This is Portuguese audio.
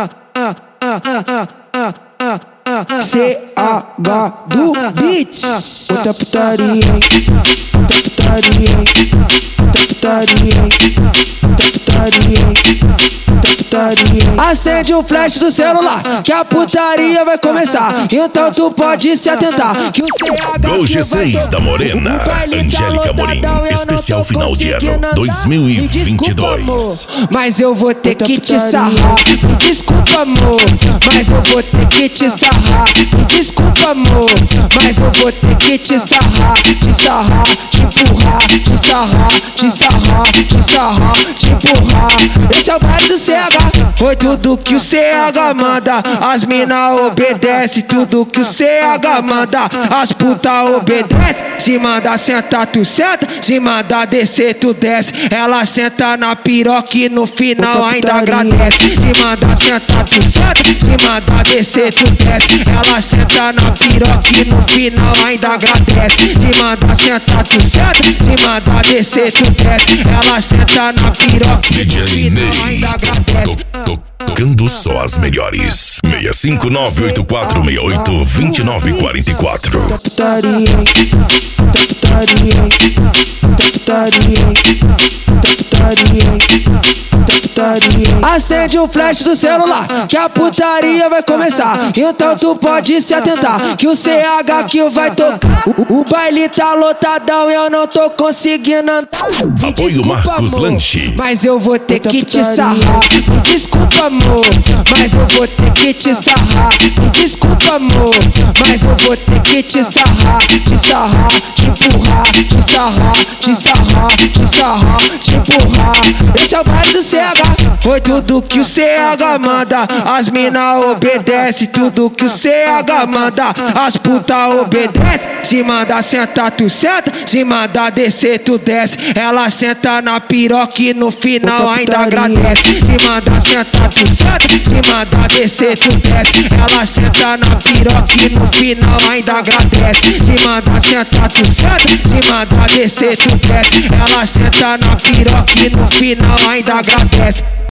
CH do beat. Outra putaria, hein? Outra putaria, hein? Outra putaria, hein? Outra putaria, hein? Outra putaria, hein? Acende o flash do celular, que a putaria vai começar. Então tu pode se atentar, que o CH Gol G6 da Morena, Angélica Amorim, especial final de ano 2022. Mas eu vou ter que te sarrar. Me desculpa, amor, mas eu vou ter que te sarrar. Me desculpa, amor, mas eu vou ter que te sarrar. Te sarrar, te empurrar, te sarrar, te sarrar, te sarrar, te empurrar. Esse é o baile do CH. Oi, tudo que o CH manda, as mina obedece. Tudo que o CH manda, as puta obedece. Se manda sentar, tu senta. Se manda descer, tu desce. Ela senta na piroca e no final ainda agradece. Se manda sentar, tu senta. Se manda descer, tu desce. Ela senta na piroca e no final ainda agradece. Se manda sentar, tu senta. Se manda descer, tu desce. Ela senta na piroca e no final ainda agradece. Tocando só as melhores. 65984682944. Outra putaria, hein? Outra putaria, hein? Outra putaria, hein? Outra putaria, hein? Outra putaria, hein? Acende o flash do celular, que a putaria vai começar. Então tu pode se atentar, que o CH aqui vai tocar. O baile tá lotadão e eu não tô conseguindo andar. Apoio Marcos Lanche. Mas eu vou ter que te sarrar. Me desculpa, amor, mas eu vou ter que te sarrar. Me desculpa, amor, mas eu vou ter que te sarrar. Te sarrar, te empurrar, te sarrar, te sarrar, te sarrar, te empurrar. Esse é o baile do CH. Oi, tudo que o CH manda, as mina obedece. Tudo que o CH manda, as puta obedece. Se manda sentar, tu senta. Se manda descer, tu desce. Ela senta na piroca e no final ainda agradece. Se manda sentar, tu senta. Se manda descer, tu desce. Ela senta na piroca e no final ainda agradece. Se manda sentar, tu senta. Se manda descer, tu desce. Ela senta na piroca e no final ainda agradece.